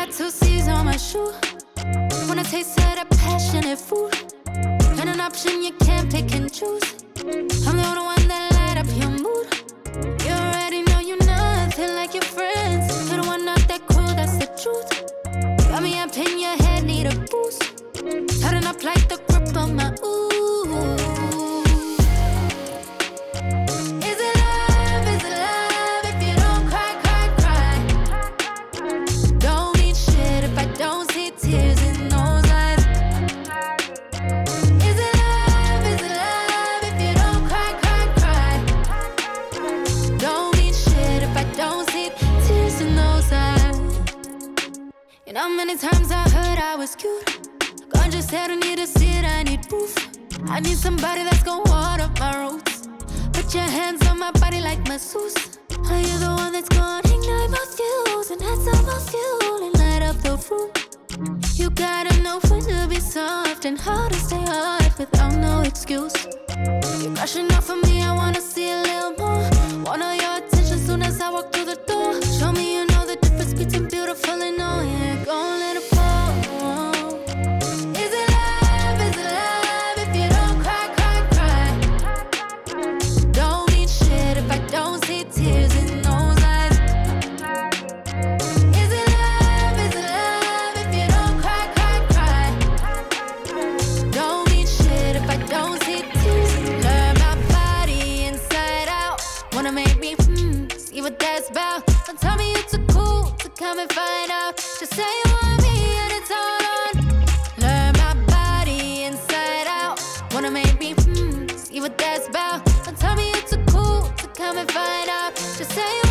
got two C's on my shoe. When I taste of that passionate food, and an option you can't pick and choose. I'm the only one that light up your mood. You already know you're nothing like your friends. You're the one not that cool, that's the truth. Got me up in your head, need a boost. Turning up like the grip on my ooh. Is it love? Is it love? If you don't cry, cry, cry. Don't mean shit if I don't see tears in those eyes. Is it love? Is it love? If you don't cry, cry, cry. Don't mean shit if I don't see tears in those eyes. You know how many times I heard I was cute. God just said I need to see it, I need proof. I need somebody that's gonna water my roots. Put your hands on my body like masseuse. Are you the one that's gonna ignite my fuse and add some more fuel and light up the room? You gotta know when to be soft and how to stay hard without no excuse. You're rushing off of me, I wanna see a little more. Want all your attention soon as I walk through the door. Show me you know the difference between beautiful and all. Yeah, go and let it fall. Is it love? Is it love? If you don't cry, cry, cry. Don't mean shit if I don't see tears in those eyes. Is it love? Is it love? If you don't cry, cry, cry. Don't mean shit if I don't see tears. Learn my body inside out. Wanna make me see what that's about. Don't tell me you're too cool to come and find out. Just say you want me and it's all on. Learn my body inside out. Wanna make me see what that's about. Don't tell me you're too cool to come and find out. Just say you